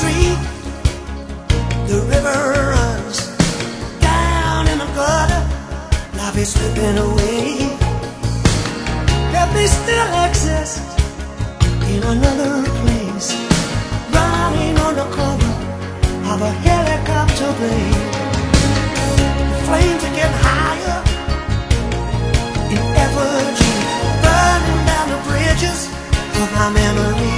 street, the river runs down in the gutter. Life is slipping away. Yet they still exist in another place, riding on the cover of a helicopter blade. The flames are getting higher in effigy, burning down the bridges of my memory.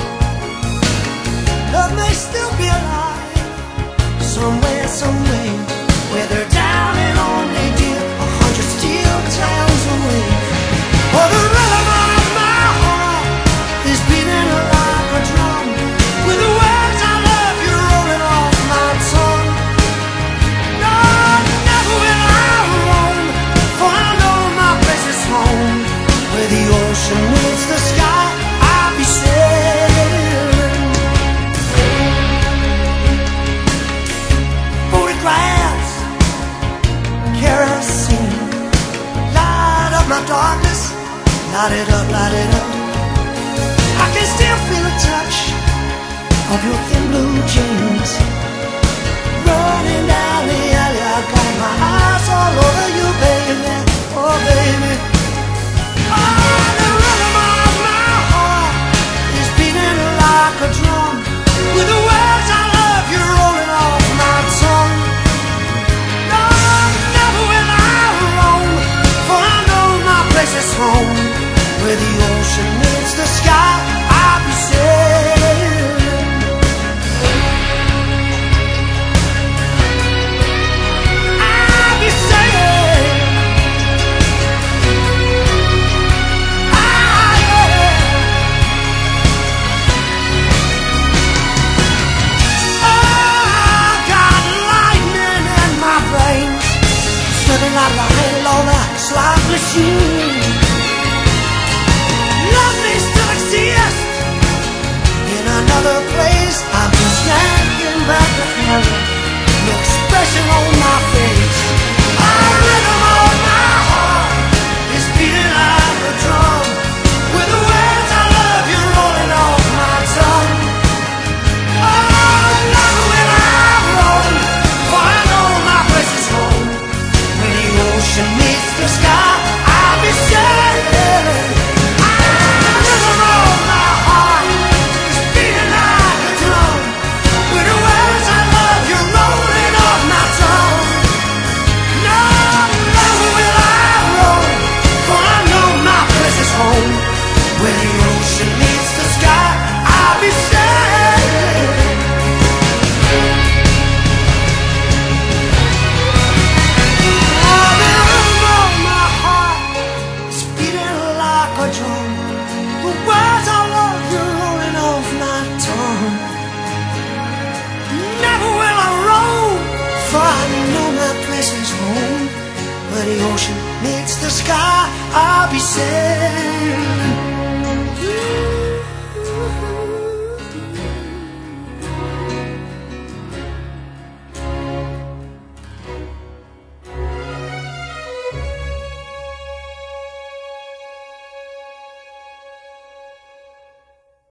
Love may still be alive somewhere, somewhere, where they're down and only dear 100 steel towns away. Oh, the rhythm of my heart is beating like a drum, with the words I love you rolling off my tongue. No, never will I roam, for I know my place is home. Where the ocean meets the sky, I'll be sailing. Photographs, kerosene, light up my darkness, light it up, light it up. I can still feel the touch of your thin blue jeans running down the alley. I got my eyes all over you, baby, oh baby. Oh, the rhythm of my heart is beating like a drum, with the words I love you rolling off my tongue. No, never will I roam, for I know my place is home. Where the ocean meets the sky, I'll be sailing. I'll be sailing. Ah, yeah. Oh, I got lightning in my veins, slipping like a handle on a slot machine. Love may still exist in another place. I'm just yanking back the handle, no expression on my face. The rhythm of my heart is beating like a drum, with the words I love you rolling off my tongue. Oh, never will I roam, for I know my place is home. When the ocean meets the sky, I'll be sailing. Where the ocean meets the sky, I'll be sailing. Oh, the rhythm of my heart is beating like a drum, the words I love you rolling off my tongue. Never will I roam, for I know my place is home. Where the ocean meets the sky, I'll be sailing.